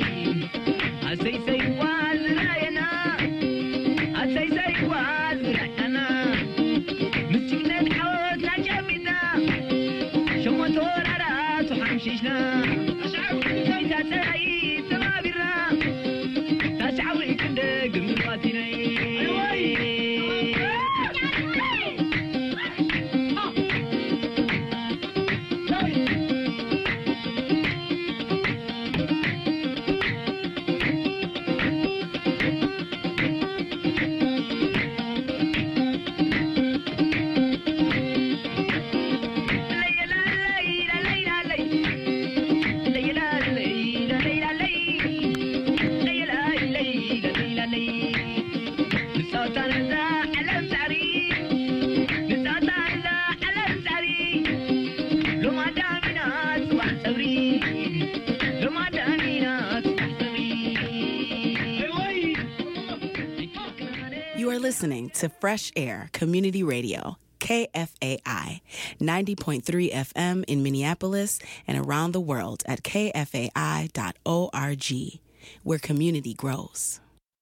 Listening to Fresh Air Community Radio, KFAI, 90.3 FM in Minneapolis and around the world at kfai.org, where community grows.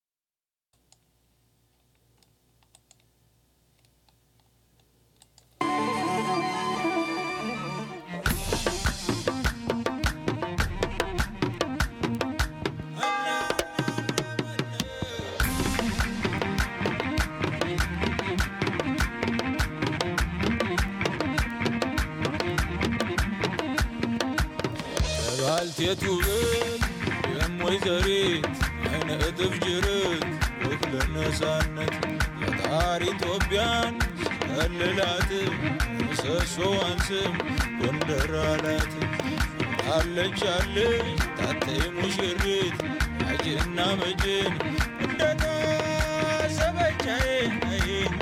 يتوبل يم ويزريت عين أدف جريت وكل النسانت يداري توبيان الليلات مسسو أنسم وندرالات عليك عليك تاتي مشريت عجينا مجين ودتا سبجاي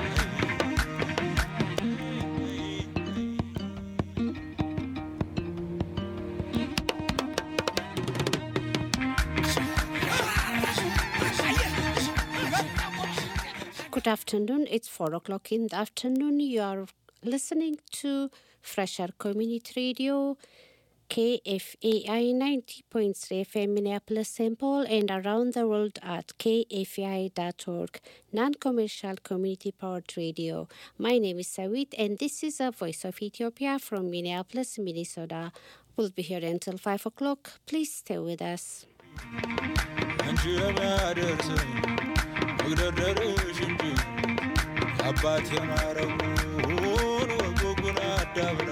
Good afternoon. It's 4 o'clock in the afternoon. You are listening to Fresh Air Community Radio, KFAI 90.3 FM Minneapolis, St. Paul, and around the world at kfai.org, non-commercial community-powered radio. My name is Sawit, and this is a Voice of Ethiopia from Minneapolis, Minnesota. We'll be here until 5 o'clock. Please stay with us. አባት የማረጉን ወጎጉን አዳብራ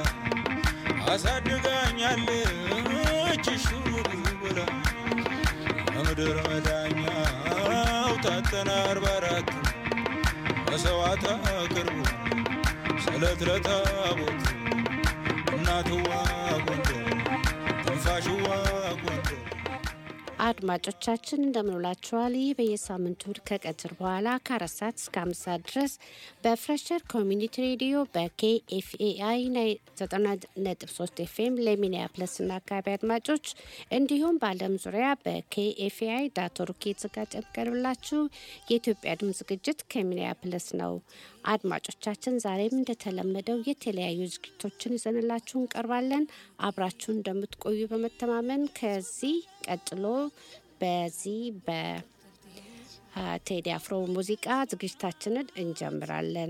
አሳድጋኛለች ሹር ብላ ከምድር መዳኛው ታተና 44 መሰዋዕት አቅርቡ ስለት ለታቦት እናትዋ ጎንደር ትንፋሽዋ ጎንደር አድማጮቻችን እንደምንላችኋል። ይህ በየሳምንቱ ከቀትር በኋላ ከ4 ሰዓት እስከ 5 ሰዓት ድረስ በፍሬሸር ኮሚኒቲ ሬዲዮ በኬኤፍኤአይ 90.3 ኤፍኤም ለሚኒያፖሊስና አካባቢ አድማጮች እንዲሁም በዓለም ዙሪያ በኬኤፍኤአይ.org የተዘጋጀ የሚቀርብላችሁ የኢትዮጵያ ድምፅ ዝግጅት ከሚኒያፖሊስ ነው። አድማጮቻችን ዛሬም እንደተለመደው የተለያዩ ዝግጅቶችን ይዘንላችሁ እንቀርባለን። አብራችሁን እንደምትቆዩ በመተማመን ከዚህ ቀጥሎ በዚህ በቴዲ አፍሮ ሙዚቃ ዝግጅታችንን እንጀምራለን።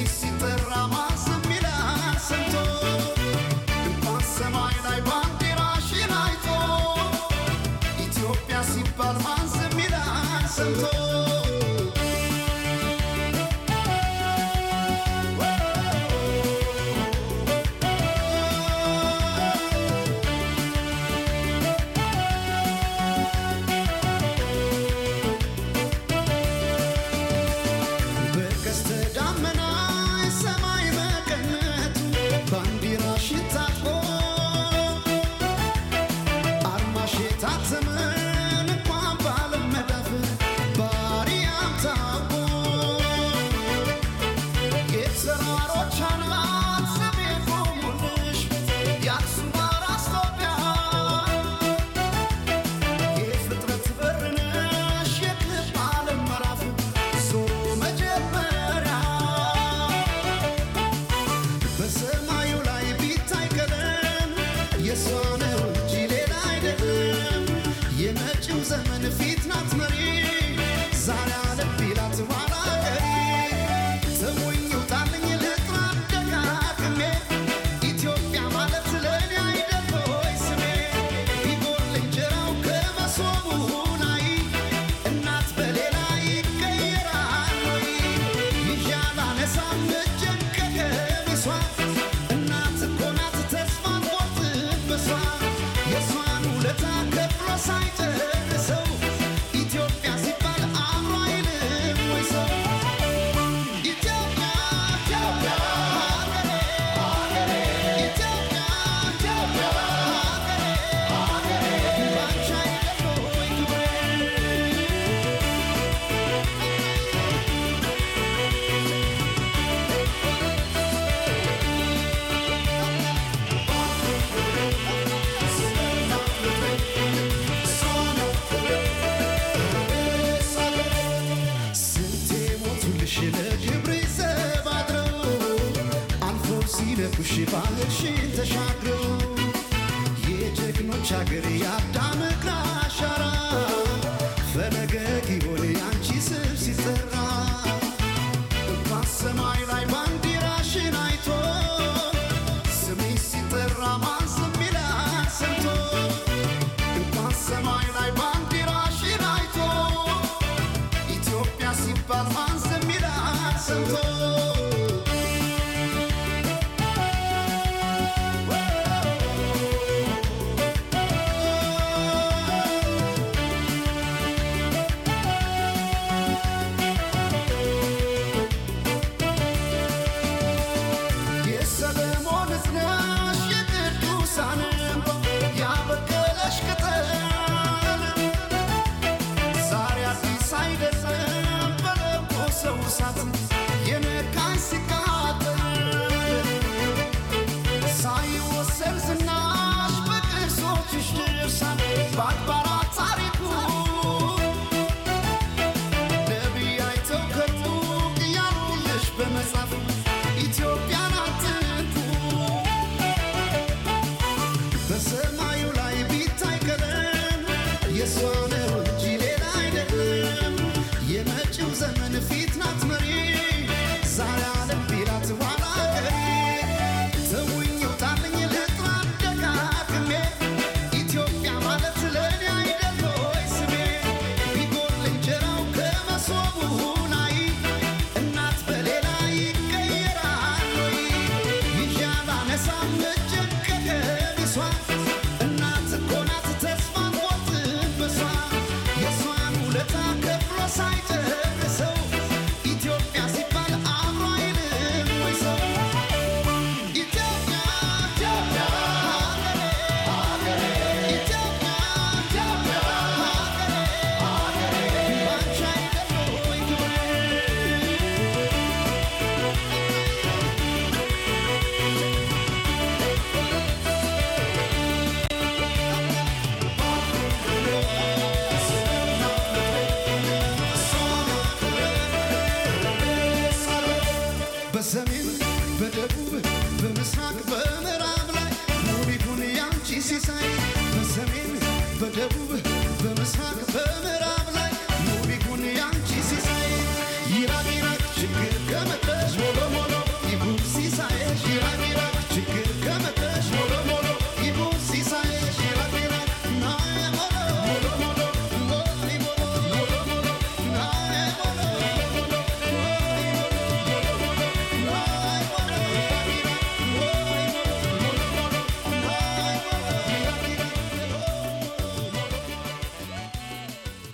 Semi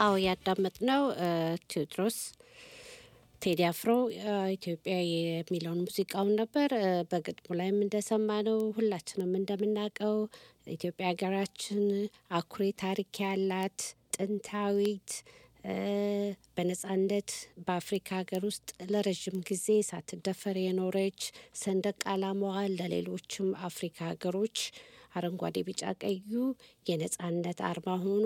አዎ ያዳመጥነው ቴዎድሮስ ቴዲ አፍሮ ኢትዮጵያ የሚለውን ሙዚቃውን ነበር። በግጥሙ ላይም እንደሰማነው ሁላችንም እንደምናውቀው ኢትዮጵያ ሀገራችን አኩሪ ታሪክ ያላት ጥንታዊት በነጻነት በአፍሪካ ሀገር ውስጥ ለረጅም ጊዜ ሳትደፈር የኖረች ሰንደቅ ዓላማዋ ለሌሎችም አፍሪካ ሀገሮች አረንጓዴ ቢጫ ቀዩ የነጻነት አርማ ሆኖ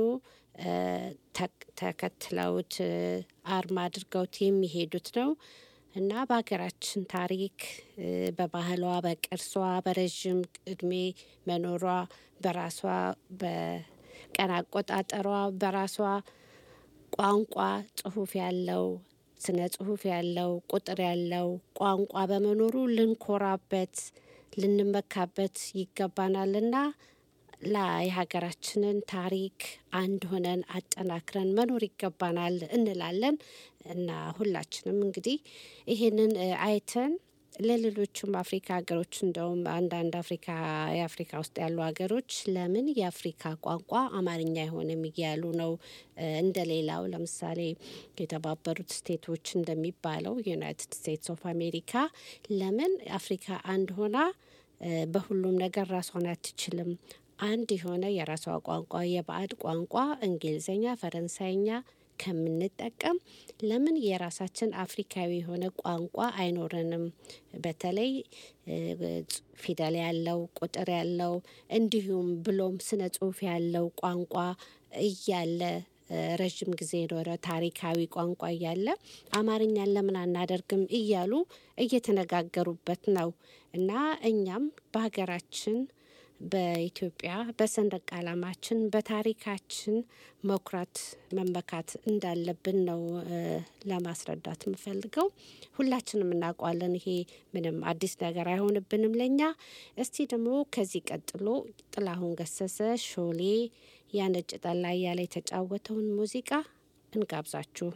ተከትለውት አርማ አድርገውት የሚሄዱት ነው እና በሀገራችን ታሪክ በባህሏ በቅርሷ በረዥም እድሜ መኖሯ በራሷ በቀን አቆጣጠሯ በራሷ ቋንቋ ጽሁፍ ያለው ስነ ጽሁፍ ያለው ቁጥር ያለው ቋንቋ በመኖሩ ልንኮራበት ልንመካበት ይገባናልና ለሀገራችንን ታሪክ አንድ ሆነን አጠናክረን መኖር ይገባናል እንላለን እና ሁላችንም እንግዲህ ይሄንን አይተን ለሌሎችም አፍሪካ ሀገሮች እንደውም አንዳንድ የአፍሪካ ውስጥ ያሉ ሀገሮች ለምን የአፍሪካ ቋንቋ አማርኛ አይሆንም እያሉ ነው። እንደሌላው ለምሳሌ የተባበሩት ስቴቶች እንደሚባለው ዩናይትድ ስቴትስ ኦፍ አሜሪካ ለምን አፍሪካ አንድ ሆና በሁሉም ነገር ራሷን አትችልም? አንድ የሆነ የራሷ ቋንቋ የባዕድ ቋንቋ እንግሊዝኛ፣ ፈረንሳይኛ ከምንጠቀም ለምን የራሳችን አፍሪካዊ የሆነ ቋንቋ አይኖረንም? በተለይ ፊደል ያለው ቁጥር ያለው እንዲሁም ብሎም ስነ ጽሁፍ ያለው ቋንቋ እያለ ረጅም ጊዜ ኖረ ታሪካዊ ቋንቋ እያለ አማርኛን ለምን አናደርግም እያሉ እየተነጋገሩበት ነው እና እኛም በሀገራችን በኢትዮጵያ በሰንደቅ ዓላማችን በታሪካችን መኩራት መመካት እንዳለብን ነው ለማስረዳት የምፈልገው። ሁላችንም እናውቀዋለን። ይሄ ምንም አዲስ ነገር አይሆንብንም ለኛ። እስቲ ደግሞ ከዚህ ቀጥሎ ጥላሁን ገሰሰ ሾሌ ያነጭ ጠላ ያለ የተጫወተውን ሙዚቃ እንጋብዛችሁ።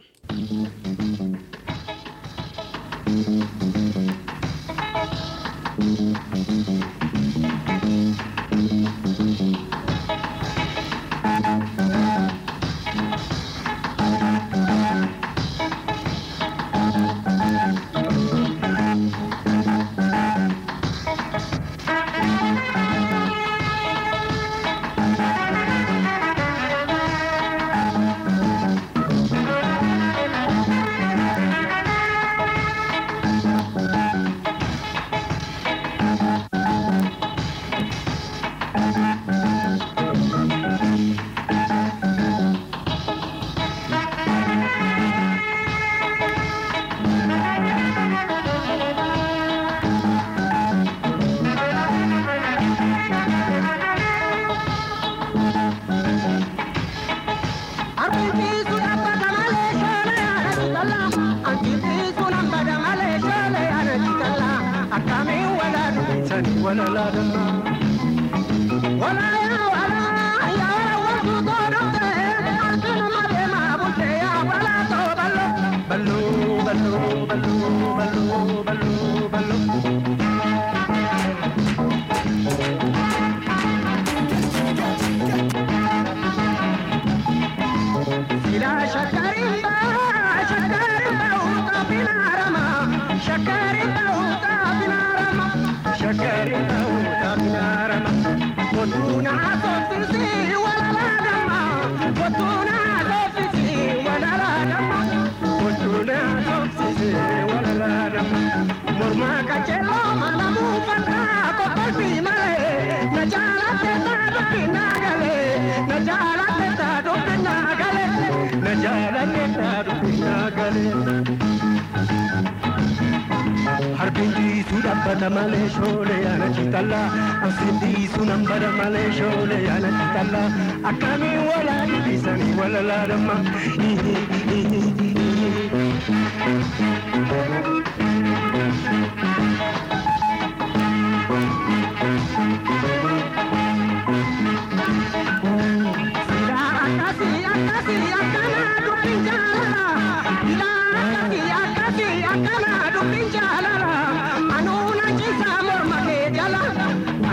Harbindi sudabada male shole yana chitalla asindi sunambada male shole yana chitalla akami wala bisani wala ladama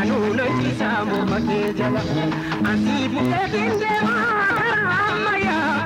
Anti buke dinde maya,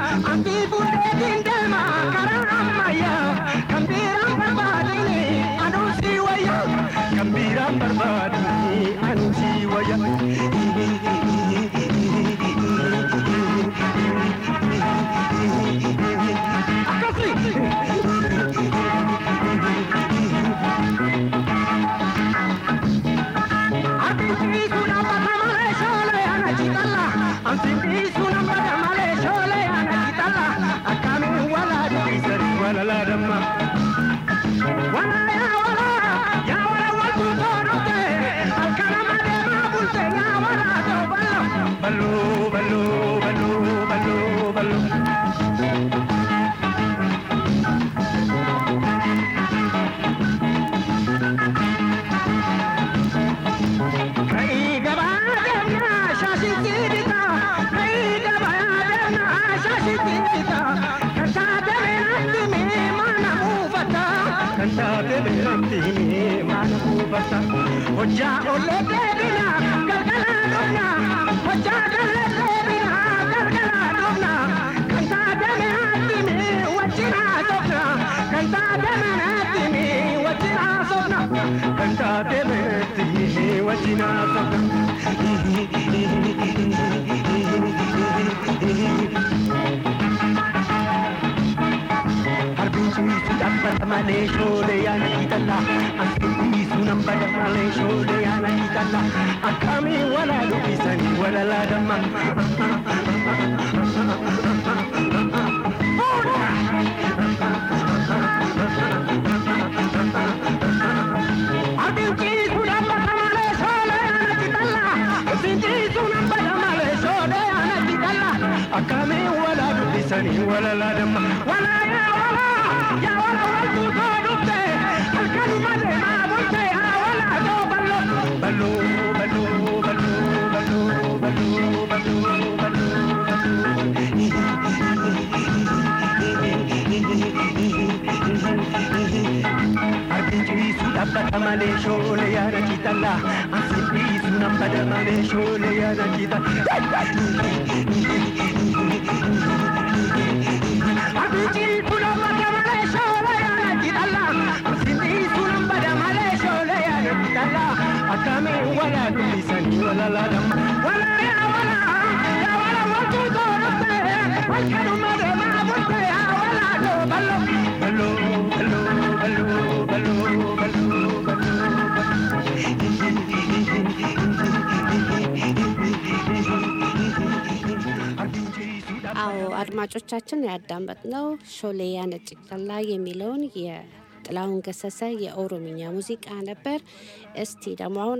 አድማጮቻችን ያዳመጥነው ሾሌያ ነጭላ የሚለውን የጥላሁን ገሰሰ የኦሮምኛ ሙዚቃ ነበር። እስቲ ደግሞ አሁን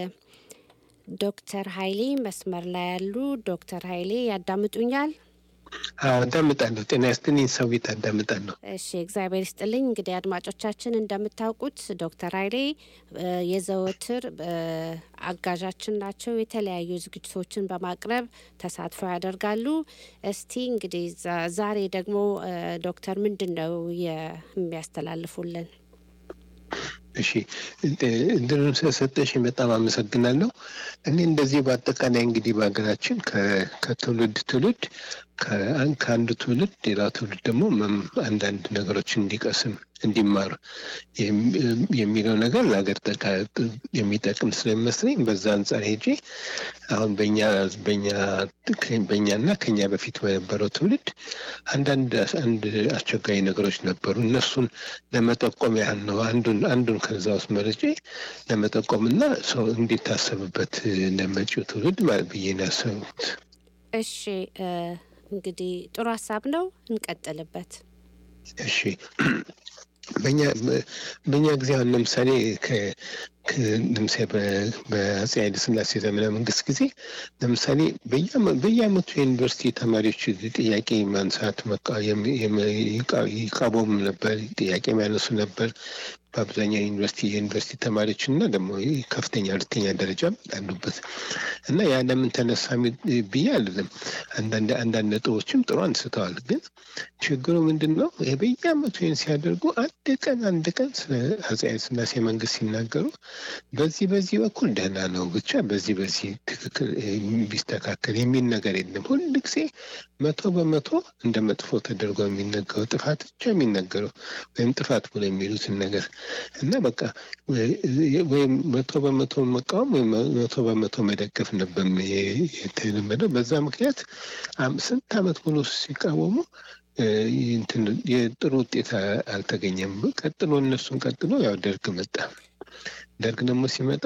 ዶክተር ኃይሌ መስመር ላይ ያሉ ዶክተር ኃይሌ ያዳምጡኛል? አዳምጣለሁ። ጤና ይስጥልኝ ሰዊት፣ አዳምጣለሁ። እሺ እግዚአብሔር ይስጥልኝ። እንግዲህ አድማጮቻችን እንደምታውቁት ዶክተር ኃይሌ የዘወትር አጋዣችን ናቸው። የተለያዩ ዝግጅቶችን በማቅረብ ተሳትፎ ያደርጋሉ። እስቲ እንግዲህ ዛሬ ደግሞ ዶክተር ምንድነው የሚያስተላልፉልን? እሺ እንደምን ስለሰጠሽ በጣም አመሰግናለሁ። እኔ እንደዚህ በአጠቃላይ እንግዲህ በሀገራችን ከትውልድ ትውልድ ከአንድ ትውልድ ሌላ ትውልድ ደግሞ አንዳንድ ነገሮች እንዲቀስም እንዲማር የሚለው ነገር ለሀገር የሚጠቅም ስለሚመስለኝ በዛ አንጻር ሄጄ አሁን በእኛና ከኛ በፊት በነበረው ትውልድ አንድ አስቸጋሪ ነገሮች ነበሩ። እነሱን ለመጠቆም ያህል ነው። አንዱን ከዛ ውስጥ መርጬ ለመጠቆምና ሰው እንዲታሰብበት ለመጪው ትውልድ ማለት ብዬ ነው ያሰብኩት። እሺ እንግዲህ ጥሩ ሀሳብ ነው፣ እንቀጥልበት። እሺ በእኛ ጊዜ አሁን ለምሳሌ በአፄ ኃይለ ሥላሴ ዘመነ መንግስት ጊዜ ለምሳሌ በየአመቱ የዩኒቨርሲቲ ተማሪዎች ጥያቄ ማንሳት ይቃወሙ ነበር፣ ጥያቄ የሚያነሱ ነበር። በአብዛኛው የዩኒቨርሲቲ ተማሪዎች እና ደግሞ ከፍተኛ ሁለተኛ ደረጃ አሉበት እና ያ ለምን ተነሳ ብዬ አልልም። አንዳንድ ነጥቦችም ጥሩ አንስተዋል። ግን ችግሩ ምንድን ነው? በየአመቱ ይህን ሲያደርጉ አንድ ቀን ስለ አፄ ኃይለ ሥላሴ መንግስት ሲናገሩ በዚህ በኩል ደህና ነው ብቻ በዚህ ትክክል ቢስተካከል የሚል ነገር የለም። ሁልጊዜ 100% እንደ መጥፎ ተደርጎ የሚነገረው ጥፋት ብቻ የሚነገረው ወይም ጥፋት ብሎ የሚሉትን ነገር እና በቃ ወይም 100% መቃወም ወይም 100% መደገፍ ነበር የተለመደው። በዛ ምክንያት ስንት ዓመት ሙሉ ሲቃወሙ የጥሩ ውጤት አልተገኘም። እነሱን ቀጥሎ ያው ደርግ መጣ። ደርግ ደግሞ ሲመጣ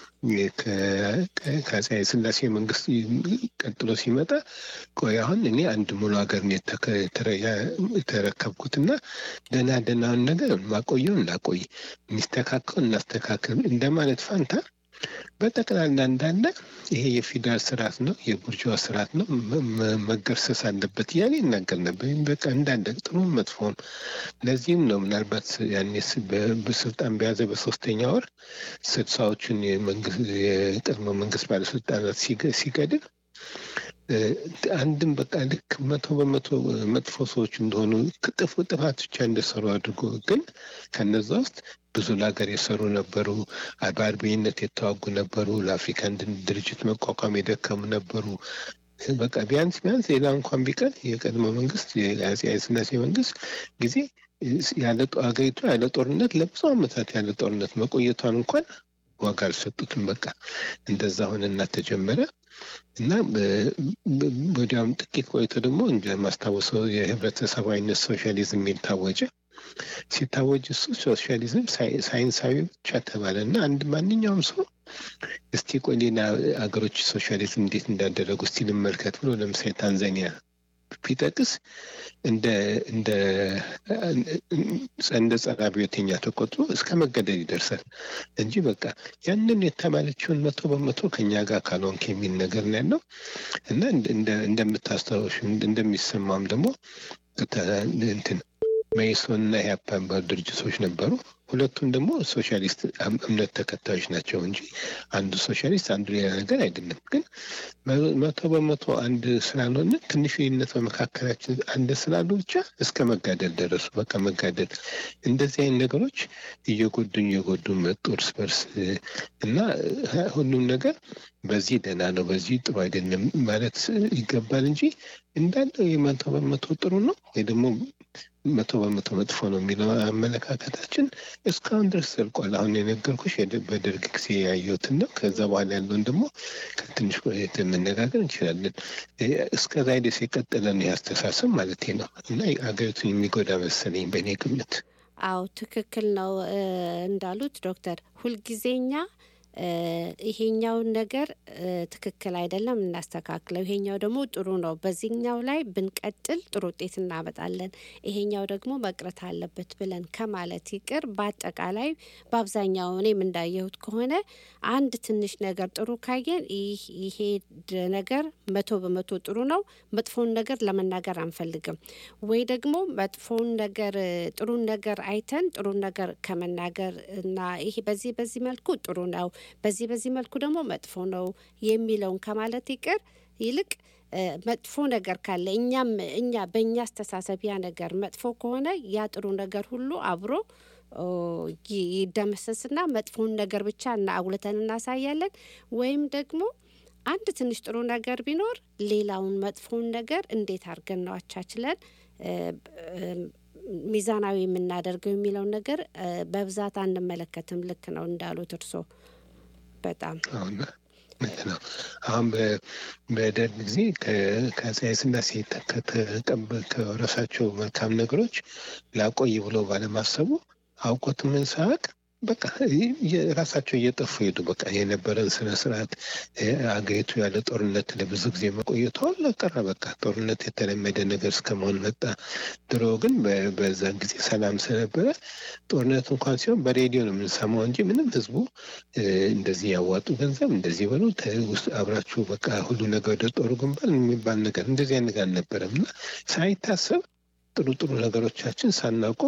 ከአፄ ኃይለ ሥላሴ መንግስት ቀጥሎ ሲመጣ ቆይ አሁን እኔ አንድ ሙሉ ሀገር ነው የተረከብኩትና ደህናውን ነገር ማቆየው እናቆይ፣ የሚስተካከል እናስተካከል እንደማለት ፋንታ በጠቅላላ እንዳለ ይሄ የፊውዳል ስርዓት ነው፣ የቡርዥዋ ስርዓት ነው፣ መገርሰስ አለበት እያለ ይናገር ነበር። በቃ እንዳለ ጥሩ መጥፎም። ለዚህም ነው ምናልባት ያኔ በስልጣን በያዘ በሶስተኛ ወር 60ዎቹን የቀድሞ መንግስት ባለስልጣናት ሲገድል አንድም በቃ ልክ 100% መጥፎ ሰዎች እንደሆኑ ጥፋት ብቻ እንደሰሩ አድርጎ ግን ከነዛ ውስጥ ብዙ ለሀገር የሰሩ ነበሩ፣ በአርበኝነት የተዋጉ ነበሩ፣ ለአፍሪካ አንድነት ድርጅት መቋቋም የደከሙ ነበሩ። በቃ ቢያንስ ሌላ እንኳን ቢቀር የቀድሞ መንግስት የአፄ ኃይለ ሥላሴ መንግስት ጊዜ ሀገሪቱ ያለ ጦርነት ለብዙ ዓመታት ያለ ጦርነት መቆየቷን እንኳን ዋጋ አልሰጡትም። በቃ እንደዛ ሆነና ተጀመረ እና ወዲያውም ጥቂት ቆይቶ ደግሞ እንደማስታወሰው የህብረተሰባዊነት ሶሻሊዝም የሚል ታወጀ። ሲታወጅ እሱ ሶሻሊዝም ሳይንሳዊ ብቻ ተባለ እና ማንኛውም ሰው እስቲ ቆይ ሌላ አገሮች ሶሻሊዝም እንዴት እንዳደረጉ እስቲ ልመልከት ብሎ ለምሳሌ ታንዛኒያ ቢጠቅስ እንደ ጸረ አብዮተኛ ተቆጥሮ እስከ መገደል ይደርሳል እንጂ በቃ ያንን የተባለችውን 100% ከኛ ጋር ካልሆንክ የሚል ነገር ነው ያለው እና እንደምታስታውሽ እንደሚሰማም ደግሞ መኢሶን እና ኢህአፓ የሚባሉ ድርጅቶች ነበሩ። ሁለቱም ደግሞ ሶሻሊስት እምነት ተከታዮች ናቸው እንጂ አንዱ ሶሻሊስት አንዱ ሌላ ነገር አይደለም። ግን 100% አንድ ስላልሆነ ትንሽ ልዩነት በመካከላችን አንድ ስላሉ ብቻ እስከ መጋደል ደረሱ። በቃ መጋደል እንደዚህ አይነት ነገሮች እየጎዱ መጡ እርስ በርስ እና ሁሉም ነገር በዚህ ደህና ነው በዚህ ጥሩ አይደለም ማለት ይገባል እንጂ እንዳለው 100% ጥሩ ነው ወይ ደግሞ 100% መጥፎ ነው የሚለው አመለካከታችን እስካሁን ድረስ ዘልቋል። አሁን የነገርኩሽ በደርግ ጊዜ ያየሁትን ነው። ከዛ በኋላ ያለውን ደግሞ ከትንሽ ቆይተን መነጋገር እንችላለን። እስከዛ ድረስ የቀጠለ ነው ያስተሳሰብ ማለት ነው እና አገሪቱን የሚጎዳ መሰለኝ በእኔ ግምት። አዎ ትክክል ነው እንዳሉት ዶክተር። ሁልጊዜኛ ይሄኛውን ነገር ትክክል አይደለም እናስተካክለው፣ ይሄኛው ደግሞ ጥሩ ነው፣ በዚህኛው ላይ ብንቀጥል ጥሩ ውጤት እናመጣለን፣ ይሄኛው ደግሞ መቅረት አለበት ብለን ከማለት ይቅር በአጠቃላይ በአብዛኛው እኔም እንዳየሁት ከሆነ አንድ ትንሽ ነገር ጥሩ ካየን ይሄ ነገር 100% ጥሩ ነው፣ መጥፎን ነገር ለመናገር አንፈልግም ወይ ደግሞ መጥፎን ነገር ጥሩን ነገር አይተን ጥሩን ነገር ከመናገር እና ይሄ በዚህ መልኩ ጥሩ ነው በዚህ መልኩ ደግሞ መጥፎ ነው የሚለውን ከማለት ይቅር ይልቅ መጥፎ ነገር ካለ እኛ በእኛ አስተሳሰብ ያ ነገር መጥፎ ከሆነ ያ ጥሩ ነገር ሁሉ አብሮ ይደመሰስና መጥፎን ነገር ብቻ አጉልተን እናሳያለን። ወይም ደግሞ አንድ ትንሽ ጥሩ ነገር ቢኖር ሌላውን መጥፎን ነገር እንዴት አድርገን ነው አቻችለን ሚዛናዊ የምናደርገው የሚለውን ነገር በብዛት አንመለከትም። ልክ ነው እንዳሉት እርሶ በጣም አሁን በደርግ ጊዜ ከአፄ ኃይለ ሥላሴ ከወረሳቸው መልካም ነገሮች ላቆይ ብሎ ባለማሰቡ አውቆት ምን ሳያውቅ በቃ ራሳቸው እየጠፉ ሄዱ። በቃ የነበረን ስነ ስርዓት አገሪቱ ያለ ጦርነት ለብዙ ጊዜ መቆየቷ ለቀረ በቃ ጦርነት የተለመደ ነገር እስከመሆን መጣ። ድሮ ግን በዛን ጊዜ ሰላም ስለነበረ ጦርነት እንኳን ሲሆን በሬዲዮ ነው የምንሰማው እንጂ ምንም ህዝቡ እንደዚህ ያዋጡ ገንዘብ እንደዚህ በሉ ውስጥ አብራችሁ በቃ ሁሉ ነገር ወደ ጦሩ ግንባር የሚባል ነገር እንደዚህ አይነት ነገር አልነበረም እና ሳይታሰብ ጥሩ ነገሮቻችን ሳናውቀው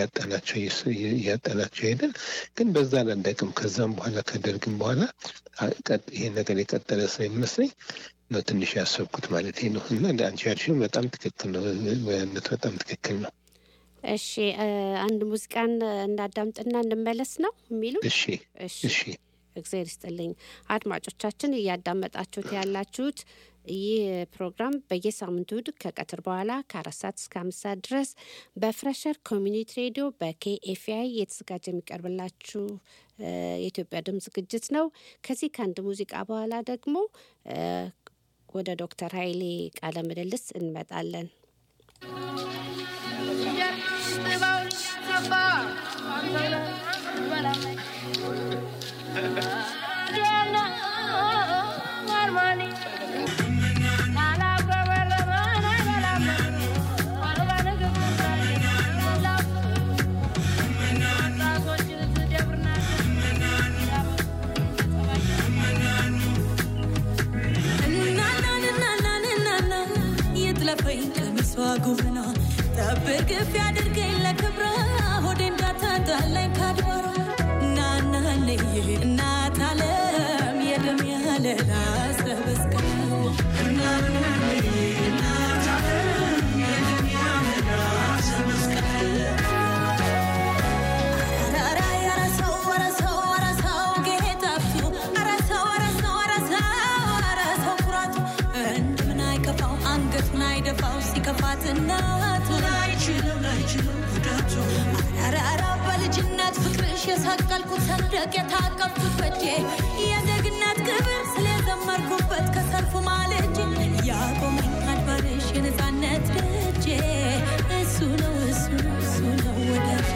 እያጣናቸው ሄደን ግን በዛ አላለቅም። ከዛም በኋላ ከደርግም በኋላ ይሄ ነገር የቀጠለ ስለሚመስለኝ ነው ትንሽ ያሰብኩት ማለት ነው እና አንቺ ያልሽው በጣም ትክክል ነው። በጣም ትክክል ነው። እሺ አንድ ሙዚቃን እናዳምጥና እንመለስ ነው የሚሉ እሺ እግዚአብሔር ይስጥልኝ አድማጮቻችን እያዳመጣችሁት ያላችሁት ይህ ፕሮግራም በየሳምንቱ ከቀትር በኋላ ከ4 ሰዓት እስከ 5 ሰዓት ድረስ በፍሬሸር ኮሚኒቲ ሬዲዮ በኬኤፍአይ የተዘጋጀ የሚቀርብላችሁ የኢትዮጵያ ድምጽ ዝግጅት ነው። ከዚህ ከአንድ ሙዚቃ በኋላ ደግሞ ወደ ዶክተር ኃይሌ ቃለ ምልልስ እንመጣለን። Governor, the big if you did gain like a bra, holding data like Cadbara. Nana, Natalem, Yedamiale, last of us. Nana, Yedamiale, last of us. ከፋትና ላይችሉ ጉዳቱ አራራ በልጅነት ፍቅርሽ የሳቀልኩት ሰንደቅ የታቀፍኩት በጄ የዘግነት ክብር ስለዘመርኩበት ከሰርፉ ማለጄ ያቆመኝ አድባርሽ የነፃነት ደጄ እሱ ነው ወዳጄ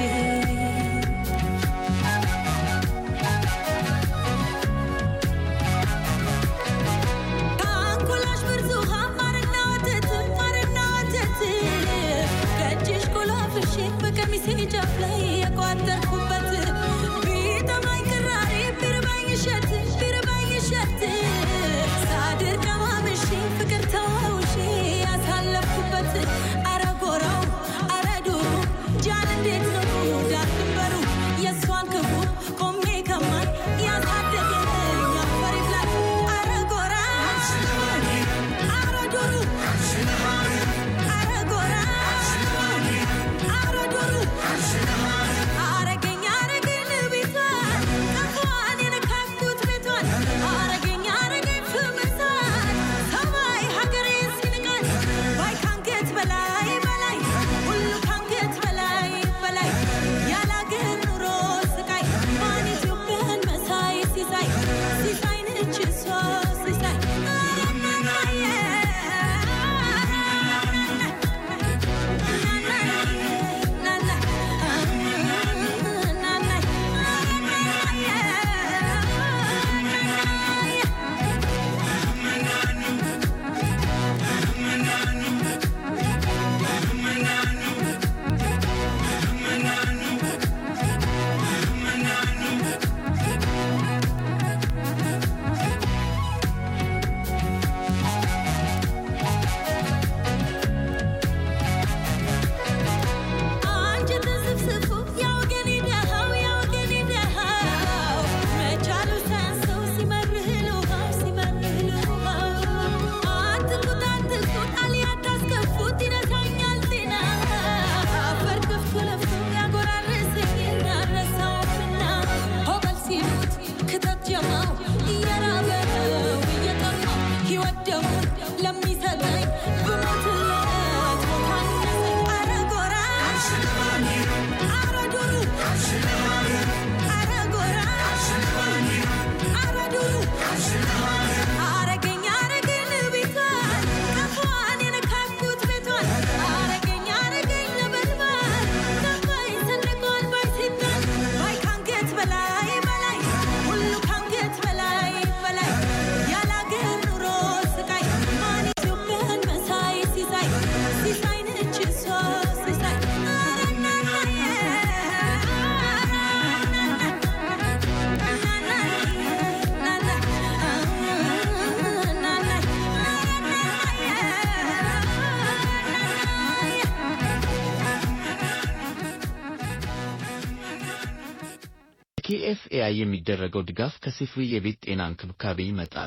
KFAI የሚደረገው ድጋፍ ከሲፍሪ የቤት ጤና እንክብካቤ ይመጣል።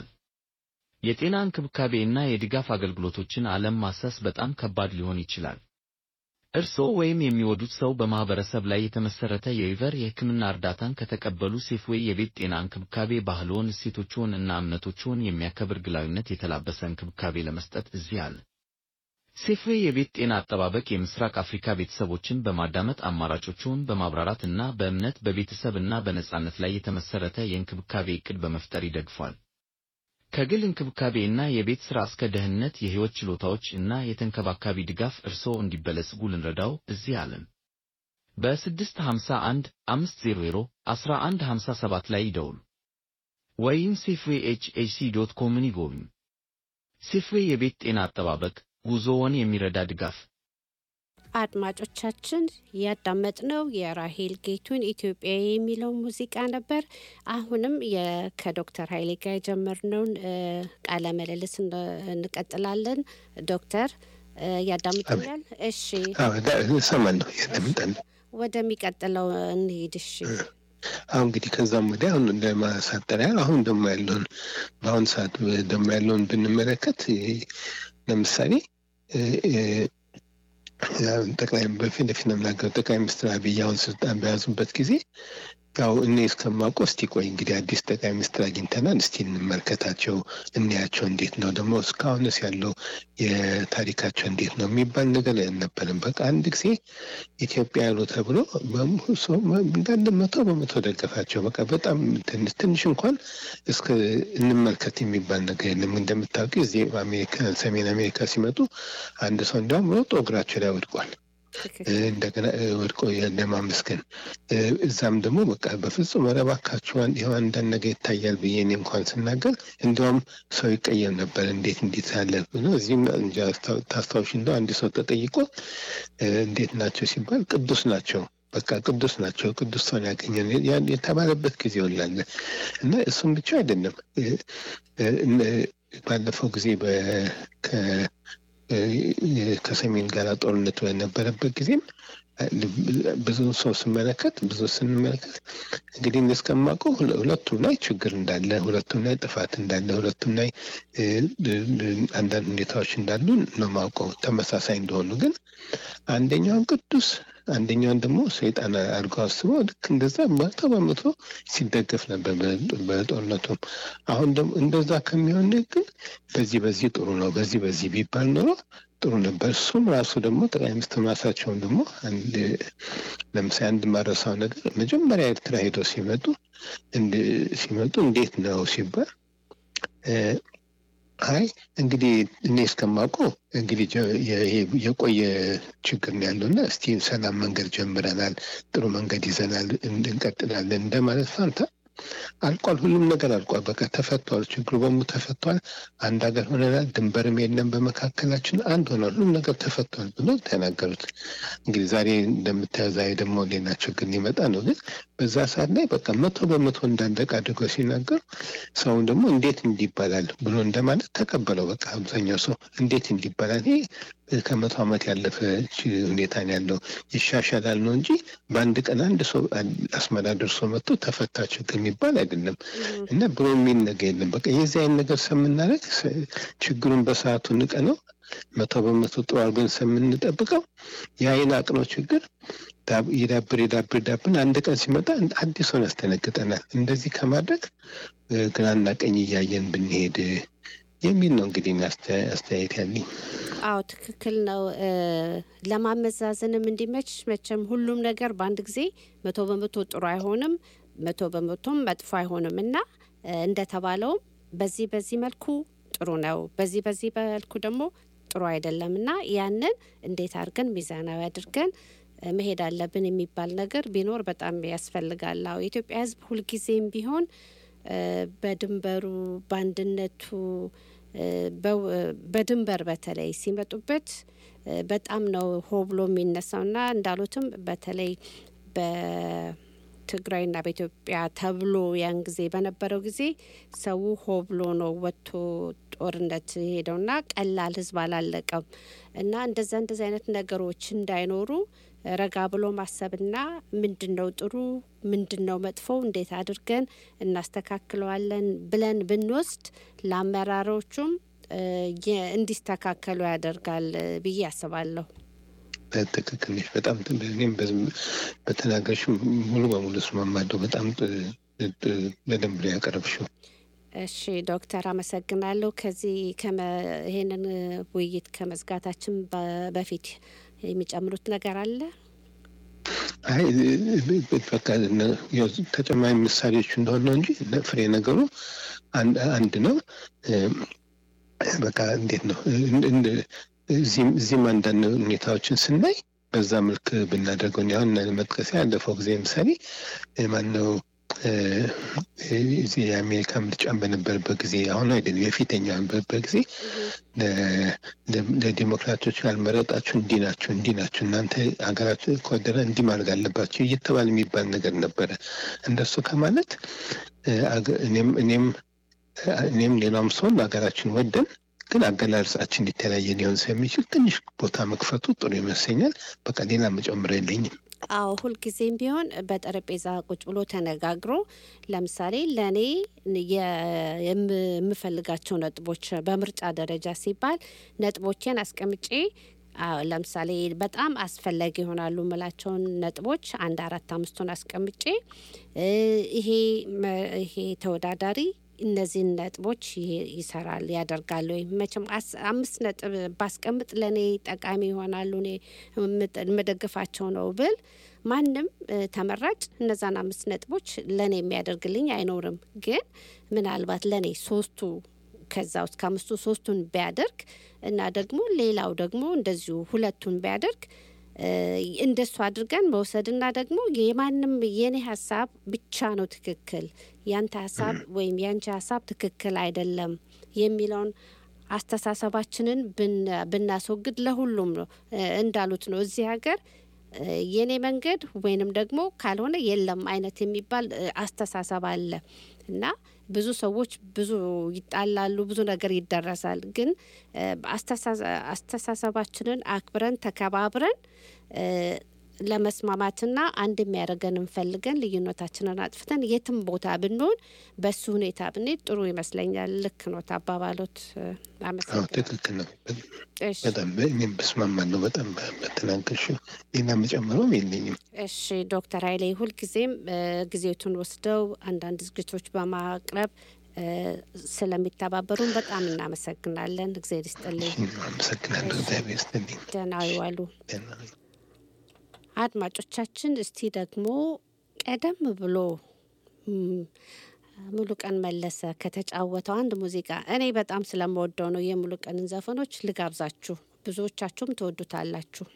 የጤና እንክብካቤና የድጋፍ አገልግሎቶችን ዓለም ማሳስ በጣም ከባድ ሊሆን ይችላል። እርስዎ ወይም የሚወዱት ሰው በማህበረሰብ ላይ የተመሰረተ የዩቨር የሕክምና እርዳታን ከተቀበሉ ሴፍዌይ የቤት ጤና እንክብካቤ ባህልዎን፣ እሴቶችዎን እና እምነቶችዎን የሚያከብር ግላዊነት የተላበሰ እንክብካቤ ለመስጠት እዚህ አለ። ሴፍዌይ የቤት ጤና አጠባበቅ የምስራቅ አፍሪካ ቤተሰቦችን በማዳመጥ አማራጮችን በማብራራት እና በእምነት በቤተሰብ እና በነጻነት ላይ የተመሰረተ የእንክብካቤ ዕቅድ በመፍጠር ይደግፋል። ከግል እንክብካቤ እና የቤት ሥራ እስከ ደህንነት፣ የሕይወት ችሎታዎች እና የተንከባካቢ ድጋፍ እርስዎ እንዲበለጽጉ ልንረዳው እዚህ አለን። በ651 500 1157 ላይ ይደውሉ ወይም safewayhhc.comን ይጎብኙ። ሴፍዌይ የቤት ጤና አጠባበቅ ጉዞውን የሚረዳ ድጋፍ። አድማጮቻችን ያዳመጥነው የራሄል ጌቱን ኢትዮጵያ የሚለው ሙዚቃ ነበር። አሁንም ከዶክተር ኃይሌ ጋር የጀመርነውን ቃለ ምልልስ እንቀጥላለን። ዶክተር ያዳምጡኛል? እሺ፣ እሰማለሁ። ያዳምጣለሁ። ወደሚቀጥለው እንሂድ። እሺ፣ አሁን እንግዲህ ከዛም ወዲያ አሁን እንደማሳጠሪያ አሁን ደግሞ ያለውን በአሁን ሰዓት ደግሞ ያለውን ብንመለከት ለምሳሌ ጠቅላይ በፊት ለፊት ነው የምናገረው ጠቅላይ ሚኒስትር አብይ አሁን ስልጣን በያዙበት ጊዜ ያው እኔ እስከማውቀው እስቲ ቆይ እንግዲህ አዲስ ጠቅላይ ሚኒስትር አግኝተናል፣ እስቲ እንመልከታቸው፣ እንያቸው እንዴት ነው ደግሞ እስካሁንስ ያለው የታሪካቸው እንዴት ነው የሚባል ነገር አልነበረም። በቃ አንድ ጊዜ ኢትዮጵያ ያሉ ተብሎ እንዳለ 100% ደገፋቸው። በቃ በጣም ትንሽ እንኳን እስከ እንመልከት የሚባል ነገር የለም። እንደምታውቂው እዚህ ሰሜን አሜሪካ ሲመጡ አንድ ሰው እንዲያውም ሮጦ እግራቸው ላይ ወድቋል። እንደገና ወድቆ ለማመስገን እዛም ደግሞ በቃ በፍጹም እባካችሁ ይኸው አንዳንድ ነገር ይታያል ብዬ እኔ እንኳን ስናገር እንዲያውም ሰው ይቀየም ነበር። እንዴት ያለ ነው እዚህም እንጃ ታስታውሽ እንደው አንድ ሰው ተጠይቆ እንዴት ናቸው ሲባል ቅዱስ ናቸው፣ በቃ ቅዱስ ናቸው፣ ቅዱስ ሰው ያገኘን የተባለበት ጊዜ ይውላል። እና እሱም ብቻ አይደለም ባለፈው ጊዜ ከሰሜን ጋር ጦርነት በነበረበት ጊዜም ብዙ ስንመለከት እንግዲህ እስከማውቀው ሁለቱም ላይ ችግር እንዳለ፣ ሁለቱም ላይ ጥፋት እንዳለ፣ ሁለቱም ላይ አንዳንድ ሁኔታዎች እንዳሉ ነው ማውቀው፣ ተመሳሳይ እንደሆኑ። ግን አንደኛውን ቅዱስ አንደኛውን ደግሞ ሰይጣን አድርገው አስበው ልክ እንደዛ 100% ሲደገፍ ነበር በጦርነቱም። አሁን ደግሞ እንደዛ ከሚሆን ግን በዚህ ጥሩ ነው በዚህ ቢባል ኖሮ ጥሩ ነበር። እሱም ራሱ ደግሞ ጠቅላይ ሚኒስትር ራሳቸውን ደግሞ ለምሳሌ አንድ ማረሳው ነገር መጀመሪያ ኤርትራ ሄደው ሲመጡ እንዴት ነው ሲባል አይ እንግዲህ እኔ እስከማውቀው እንግዲህ የቆየ ችግር ነው ያለውና እስቲ ሰላም መንገድ ጀምረናል፣ ጥሩ መንገድ ይዘናል፣ እንቀጥላለን እንደማለት ፋንታ አልቋል፣ ሁሉም ነገር አልቋል፣ በቃ ተፈቷል፣ ችግሩ በሙሉ ተፈቷል፣ አንድ ሀገር ሆነናል፣ ድንበርም የለም በመካከላችን፣ አንድ ሆኗል፣ ሁሉም ነገር ተፈቷል ብሎ ተናገሩት። እንግዲህ ዛሬ እንደምታየው ዛሬ ደግሞ ሌላ ችግር ሊመጣ ነው። ግን በዛ ሰዓት ላይ በቃ 100% እንዳለቀ አድርገው ሲናገሩ ሰውን ደግሞ እንዴት እንዲባላል ብሎ እንደማለት ተቀበለው። በቃ አብዛኛው ሰው እንዴት እንዲባላል ይሄ ከ100 ዓመት ያለፈ ሁኔታ ነው ያለው፣ ይሻሻላል ነው እንጂ በአንድ ቀን አንድ ሰው አስመራ ደርሶ መጥቶ ተፈታ ችግር የሚባል አይደለም። እና ብሎ የሚል ነገር የለም። በቃ የዚህ አይነት ነገር ሰምናደርግ ችግሩን በሰዓቱ ንቀ ነው 100% ጥሩ አድርገን ሰምንጠብቀው የአይናቅነው ችግር ይዳብር አንድ ቀን ሲመጣ አዲስ ሆነ ያስተነግጠናል። እንደዚህ ከማድረግ ግራና ቀኝ እያየን ብንሄድ የሚል ነው እንግዲህ አስተያየት ያለኝ። አዎ ትክክል ነው። ለማመዛዘንም እንዲመች መቼም ሁሉም ነገር በአንድ ጊዜ 100% ጥሩ አይሆንም፣ 100%ም መጥፎ አይሆንም እና እንደተባለው በዚህ መልኩ ጥሩ ነው፣ በዚህ መልኩ ደግሞ ጥሩ አይደለም እና ያንን እንዴት አድርገን ሚዛናዊ አድርገን መሄድ አለብን የሚባል ነገር ቢኖር በጣም ያስፈልጋል። አዎ የኢትዮጵያ ሕዝብ ሁልጊዜም ቢሆን በድንበሩ በአንድነቱ በድንበር በተለይ ሲመጡበት በጣም ነው ሆ ብሎ የሚነሳውና እንዳሉትም በተለይ በትግራይና በኢትዮጵያ ተብሎ ያን ጊዜ በነበረው ጊዜ ሰው ሆ ብሎ ነው ወጥቶ ጦርነት ሄደውና ቀላል ህዝብ አላለቀም እና እንደዛ አይነት ነገሮች እንዳይኖሩ ረጋ ብሎ ማሰብና ምንድነው ጥሩ ምንድነው መጥፎ እንዴት አድርገን እናስተካክለዋለን ብለን ብንወስድ ለአመራሮቹም እንዲስተካከሉ ያደርጋል ብዬ አስባለሁ። በትክክል በጣም እኔም በተናገርሽ ሙሉ በሙሉ እስማማለሁ። በጣም በደንብ ነው ያቀረብሽው። እሺ ዶክተር አመሰግናለሁ። ከዚህ ይሄንን ውይይት ከመዝጋታችን በፊት የሚጨምሩት ነገር አለ? አይ በቃ ተጨማሪ ምሳሌዎች እንደሆነ እንጂ ፍሬ ነገሩ አንድ ነው። በቃ እንዴት ነው እዚህም አንዳንድ ሁኔታዎችን ስናይ በዛ መልክ ብናደርገው አሁን መጥቀስ ያለፈው ጊዜ ምሳሌ ማነው እዚህ የአሜሪካ ምርጫን በነበረበት ጊዜ አሁን አይደለም የፊተኛው በነበረበት ጊዜ ለዲሞክራቶች ያልመረጣችሁ እንዲህ ናችሁ እናንተ ሀገራችሁ ከወደረ እንዲህ ማድረግ አለባችሁ እየተባለ የሚባል ነገር ነበረ። እንደሱ ከማለት እኔም ሌላም ሰው ሀገራችን ወደን ግን አገላለጻችን እንዲተለያየ ሊሆን ስለሚችል ትንሽ ቦታ መክፈቱ ጥሩ ይመስለኛል። በቃ ሌላ መጨመር የለኝም። አዎ ሁልጊዜም ቢሆን በጠረጴዛ ቁጭ ብሎ ተነጋግሮ ለምሳሌ ለኔ የምፈልጋቸው ነጥቦች በምርጫ ደረጃ ሲባል ነጥቦቼን አስቀምጬ ለምሳሌ በጣም አስፈላጊ ይሆናሉ መላቸውን ነጥቦች 1 4 5 አስቀምጬ ይሄ ተወዳዳሪ እነዚህን ነጥቦች ይሰራል ያደርጋል ወይ መቼም 5 ነጥብ ባስቀምጥ ለኔ ጠቃሚ ይሆናሉ እኔ መደግፋቸው ነው ብል ማንንም ተመራጭ እነዛን 5 ነጥቦች ለኔ የሚያደርግልኝ አይኖርም። ግን ምናልባት ለኔ 3ቱ ከዛው እስከ 5ቱ 3ቱን ቢያደርግ እና ደግሞ ሌላው ደግሞ እንደዚሁ 2ቱን ቢያደርግ እንደሱ አድርገን መውሰድና ደግሞ የማንም የኔ ሐሳብ ብቻ ነው ትክክል ያንተ ሐሳብ ወይም ያንቺ ሐሳብ ትክክል አይደለም የሚለውን አስተሳሰባችንን ብናስወግድ ለሁሉም ነው እንዳሉት ነው እዚህ ሀገር የኔ መንገድ ወይንም ደግሞ ካልሆነ የለም አይነት የሚባል አስተሳሰብ አለ እና ብዙ ሰዎች ብዙ ይጣላሉ ብዙ ነገር ይደረሳል። ግን አስተሳሰባችንን አክብረን ተከባብረን ለመስማማትና አንድ የሚያደርገን እንፈልገን ልዩነታችንን አጥፍተን የትም ቦታ ብንሆን በሱ ሁኔታ ብንሄድ ጥሩ ይመስለኛል። ልክ ነው አባባሎት። አመሰግናለሁ። ትክክል ነው። በጣም እኔም በስማማለሁ። በጣም በተናገርሽው ሌላ መጨመረው የለኝም። እሺ ዶክተር ኃይሌ ሁልጊዜም ጊዜቱን ወስደው አንዳንድ ዝግጅቶች በማቅረብ ስለሚተባበሩን በጣም እናመሰግናለን። እግዚአብሔር ይስጥልኝ። አመሰግናለሁ። እግዚአብሔር ይስጥልኝ። ደህና ይዋሉ። አድማጮቻችን እስቲ ደግሞ ቀደም ብሎ ሙሉቀን መለሰ ከተጫወተው አንድ ሙዚቃ እኔ በጣም ስለምወደው ነው የሙሉቀንን ዘፈኖች ልጋብዛችሁ። ብዙዎቻችሁም ትወዱታላችሁ።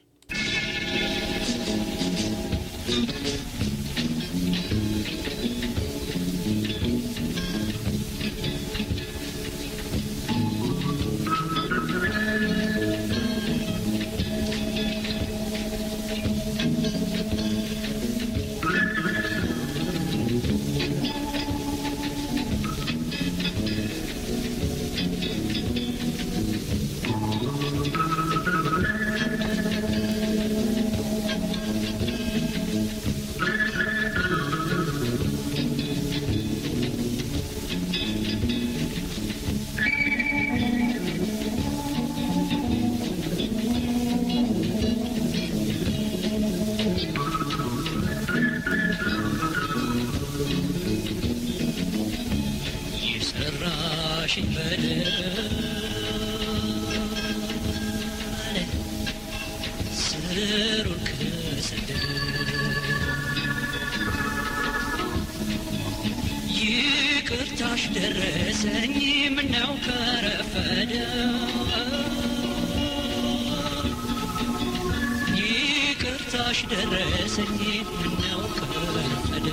ይቅርታሽ ደረሰኝ ምነው ከረፈደ ይቅርታሽ ደረሰኝ ምነው ከረፈደ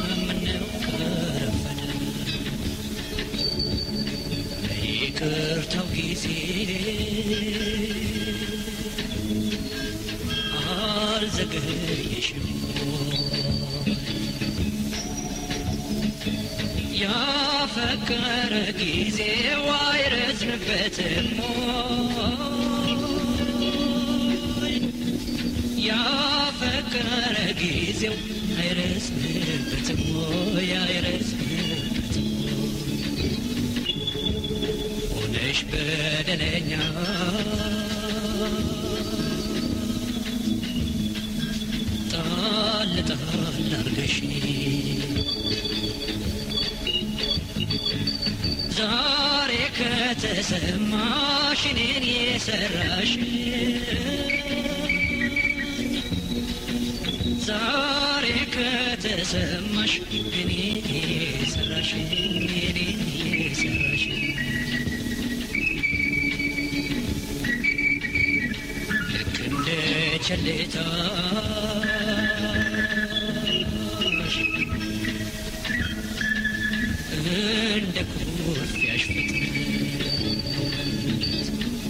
ይቅርታው ጊዜ አልዘገየሽም ያፈቀረ ጊዜው አይረዝምበትም ያፈቀረ ጊዜው አይረዝምበትም አይረዝምበትም ሆነሽ በደለኛ ሰራሽ ዛሬ ከተሰማሽ እኔን የሰራሽ ዛሬ ከተሰማሽ እኔን የሰራሽ እኔን የሰራሽ ልክ እንደ ቸልታሽ እንደ ኩርፊያሽ ፍጥነት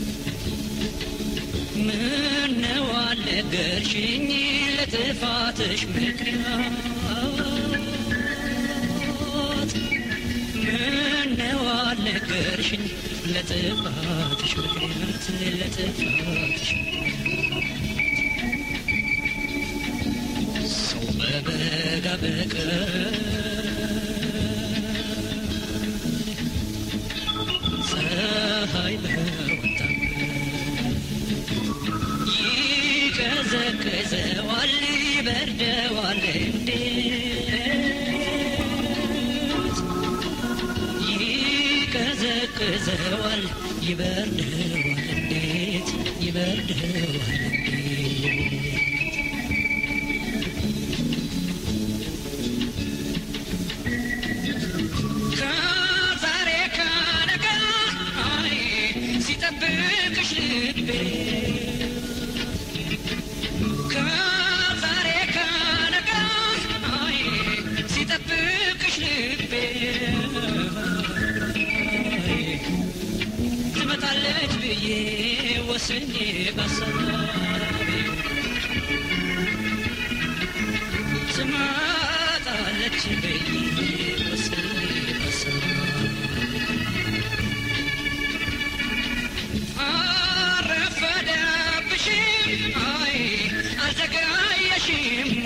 ምነው አልነገርሽኝ ለጥፋትሽ ምክንያት ምነው አልነገርሽኝ ለጥፋትሽ ምክንያት ለጥፋትሽ ሰው በበጋ በቀር ፀሐይ በወጣበት ይቀዘቅዘዋል ይበርደዋል እንዴት ይቀዘቅዘዋል ይበርደዋል እንዴት ይበርደዋል እንዴት ከዛሬ ከነገ አይ ሲጠብቅሽ ልቤ ከዛሬ ከነገ አይ ሲጠብቅሽ ልቤ ትመጣለች ብዬ ወስኜ ባሳቤ ትመጣለች ብዬ ወስኜ ባሳቤ አረፈደብሽም አይ አልዘገየሽም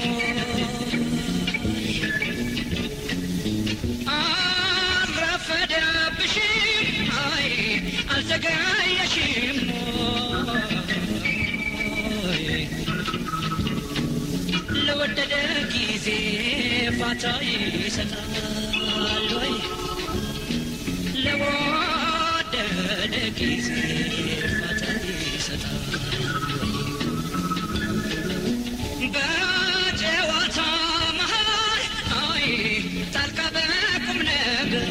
አረፈደብሽም አይ አልዘገየሽም ለወደደ ጊዜ ፋታ ይሰጣል ወይ ለወደደ ጊዜ ፋታ ይሰጣል በጨዋታ መሃል አይ ጣልቃ በቁም ነገር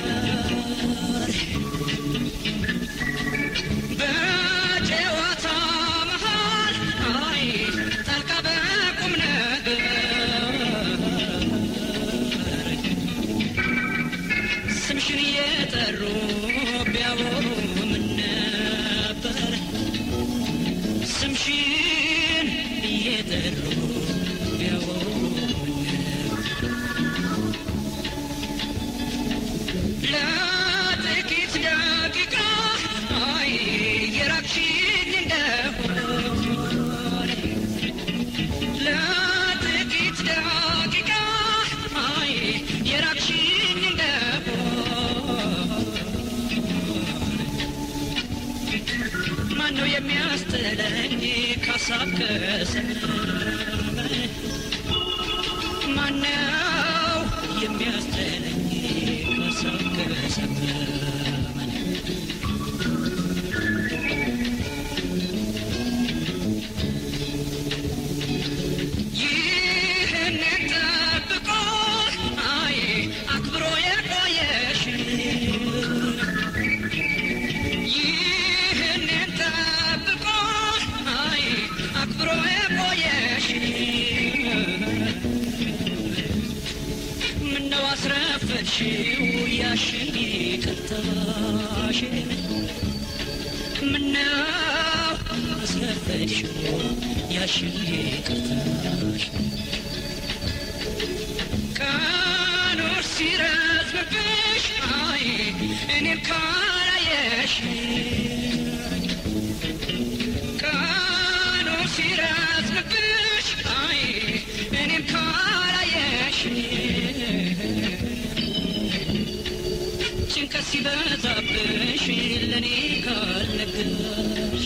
በጨዋታ መሃል አይ ጣልቃ በቁም ነገር ስምሽን እየጠሩ ቢያወሩ ምን ነበር ስምሽን እየጠሩ ቢያወሩ ለጥቂት ደቂቃ አይ የራቅሽኝ እንደሆነ ለጥቂት ደቂቃ አይ የራቅሽኝ እንደሆነ ማነው የሚያስጥለኝ ካሳብ ከሰመመ ማነው የሚያስጥለኝ ካሳብ ከሰመመ ይህንን ጠብቆ አይ አክብሮ የቆየሽ ይህንን ጠብቆ አይ አክብሮ የቆየሽ ምነው አስረፈድሽው ያሽን ይቅርታሽን ምነው አስረፈድሽው ያሽን ይቅርታሽን ቀኖች ሲረዝምብሽ አይ እኔን ካላየሽ ቀኖች ሲረዝምብሽ አይ እኔን ካላየሽ ጭንቀት ሲበዛብሽ ለኔ ካልነገርሽ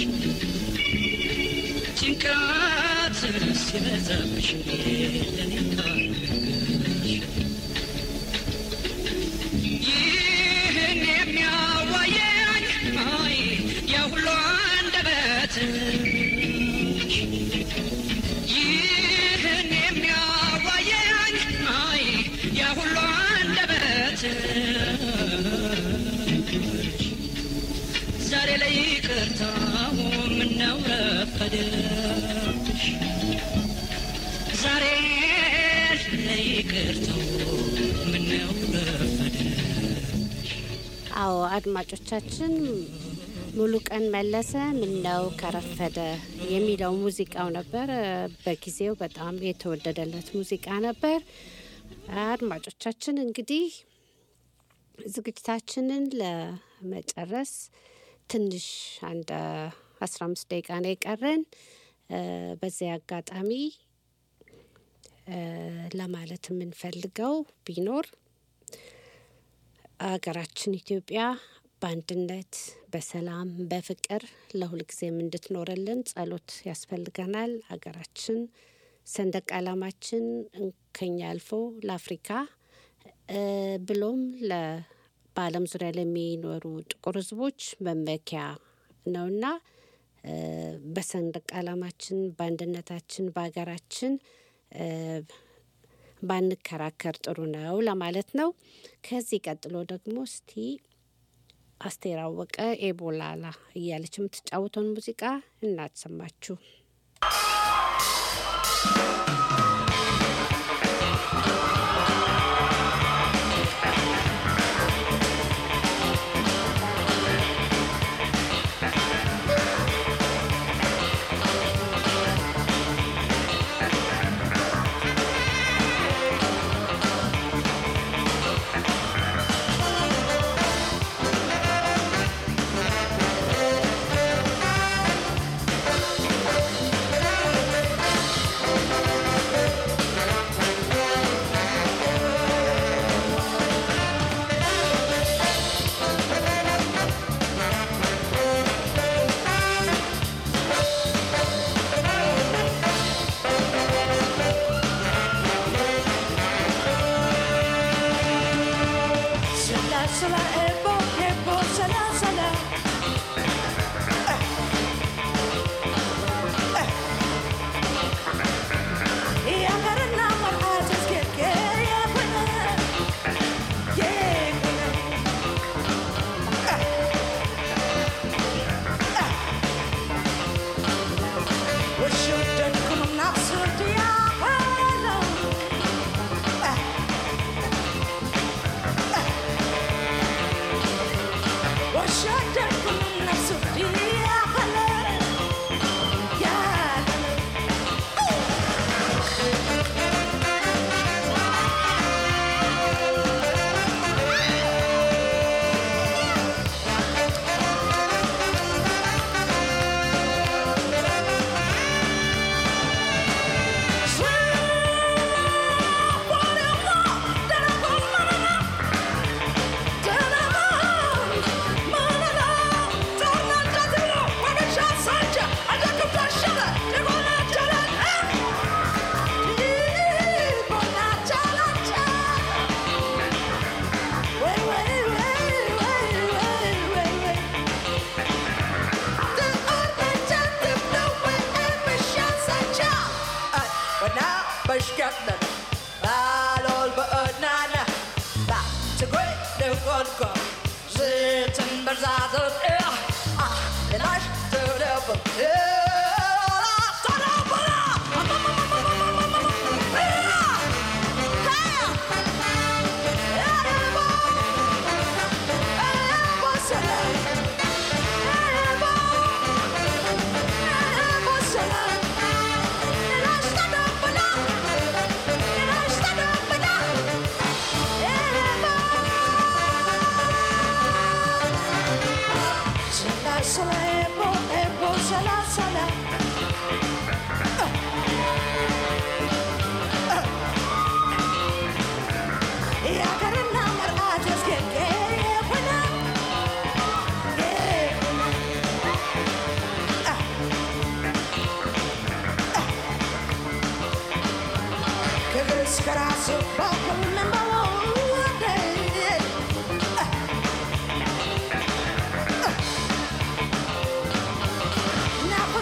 ጭንቀት ሲበዛብሽ ለኔ ካልነገርሽ ይህን የሚያዋየኝ አይ ያ ሁሉ አንደበት ዛሬ ላይ ይቅርታው ምነው ረፈደሽ ዛሬ ላይ ይቅርታው ምነው ረፈደሽ አዎ አድማጮቻችን ሙሉ ቀን መለሰ ምነው ከረፈደ የሚለው ሙዚቃው ነበር በጊዜው በጣም የተወደደለት ሙዚቃ ነበር አድማጮቻችን እንግዲህ ዝግጅታችንን ለመጨረስ ትንሽ አንድ 15 ደቂቃ ነው የቀረን በዚህ አጋጣሚ ለማለት የምንፈልገው ቢኖር አገራችን ኢትዮጵያ በአንድነት በሰላም በፍቅር ለሁል ጊዜም እንድትኖርልን ጸሎት ያስፈልገናል አገራችን ሰንደቅ ዓላማችን ከኛ አልፎ ለአፍሪካ ብሎም በዓለም ዙሪያ ለሚኖሩ ጥቁር ህዝቦች መመኪያ ነውና በሰንደቅ ዓላማችን በአንድነታችን በአገራችን ባንከራከር ጥሩ ነው ለማለት ነው ከዚህ ቀጥሎ ደግሞ እስቲ አስቴር አወቀ ኤቦላላ እያለች የምትጫወተውን ሙዚቃ እናሰማችሁ Now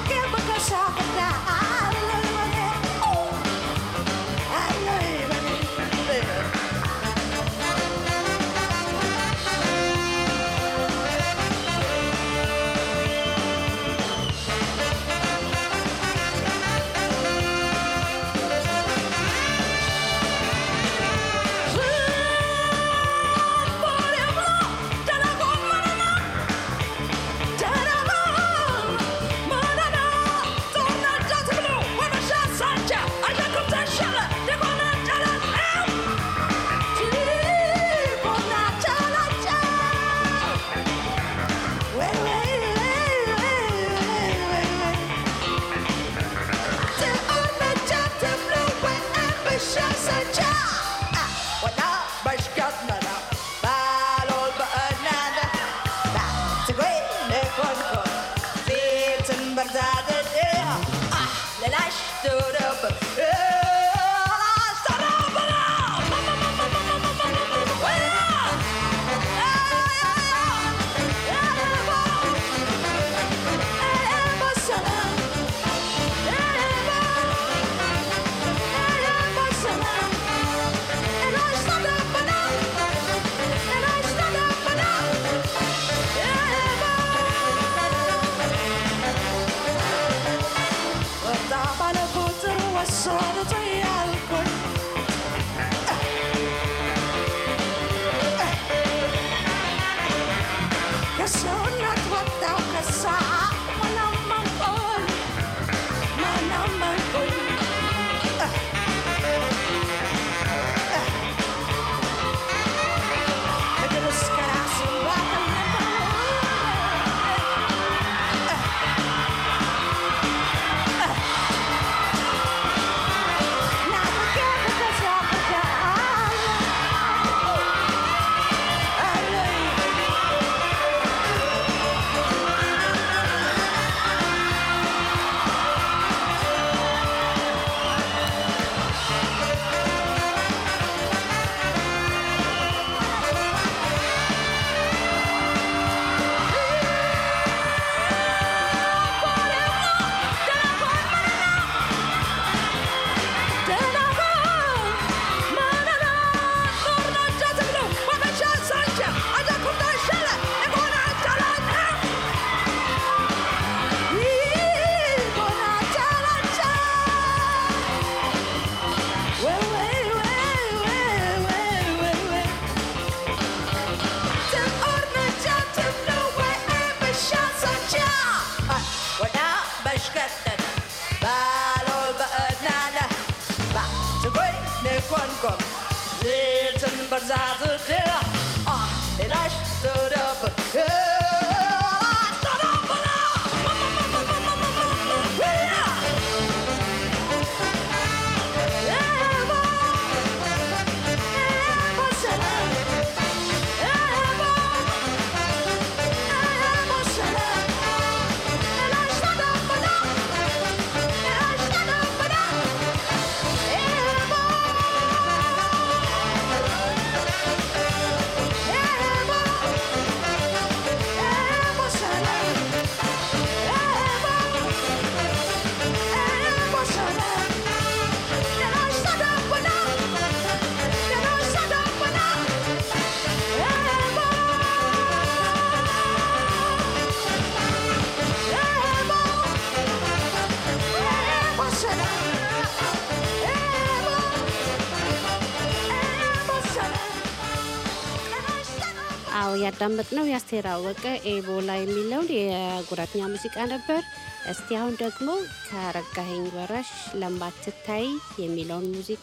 ያዳመጥነው የአስቴር አወቀ ኤቦላ የሚለውን የጉራትኛ ሙዚቃ ነበር። እስቲ አሁን ደግሞ ከረጋኸኝ ወራሽ ለማትታይ የሚለውን ሙዚቃ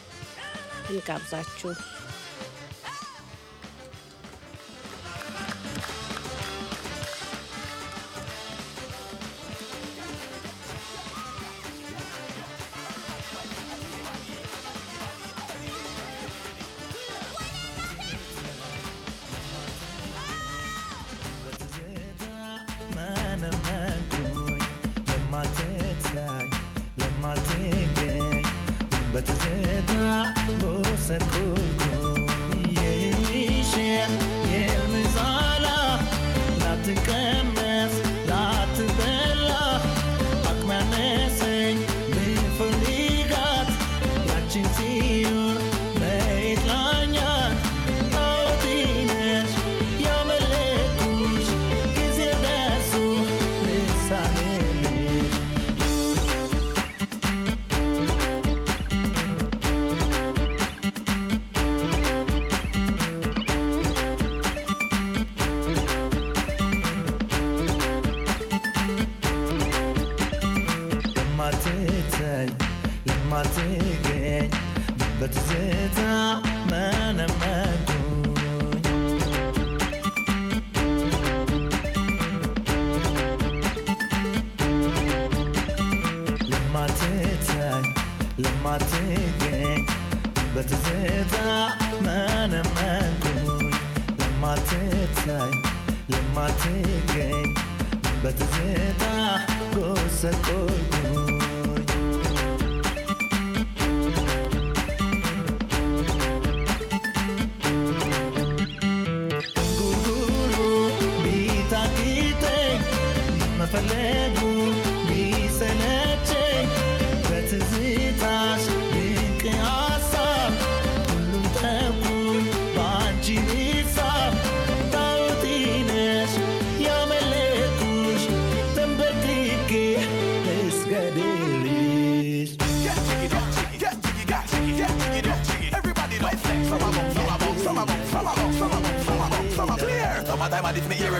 እንጋብዛችሁ።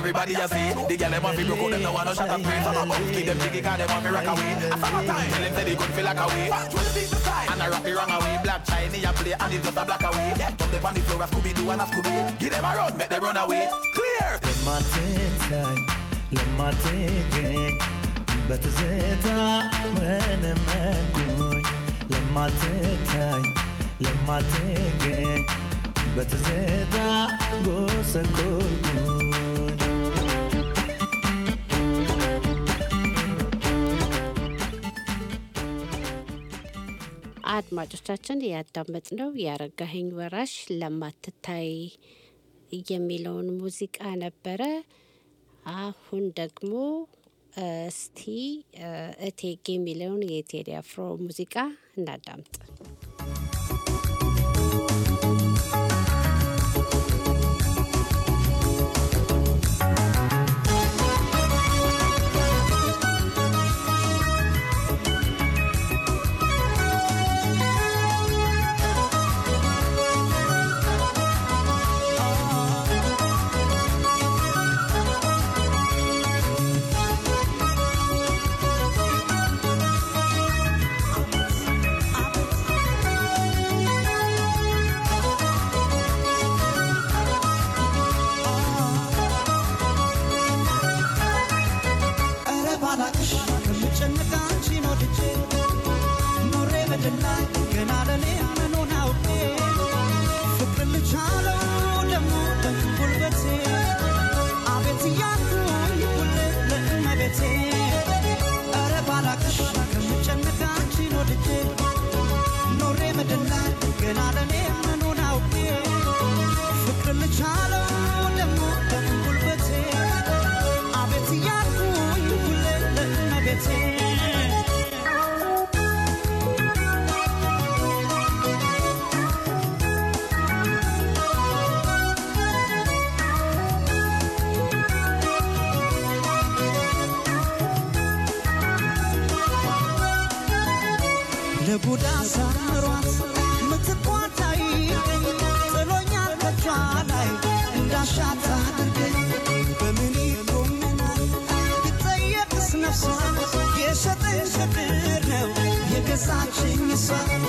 everybody you see. The girl them want to broke out, them no want no shot of pain. Some of them keep them jiggy 'cause they want to rock away. A summertime, tell them say they could feel like away. Twirl the beat beside, and I rock the wrong away. Black Chinese a play, and it's just a black away. Jump them on the floor, a Scooby-Doo and a Scooby. Give them a run, make them run away. Clear. لما تجي بتزيدا وانا مقوي لما تجي بتزيدا بوسكوي አድማጮቻችን ያዳመጥነው ያረጋኸኝ ወራሽ ለማትታይ የሚለውን ሙዚቃ ነበረ። አሁን ደግሞ እስቲ እቴጌ የሚለውን የቴዲ አፍሮ ሙዚቃ እናዳምጥ። Yes, I think I did now. You can start singing.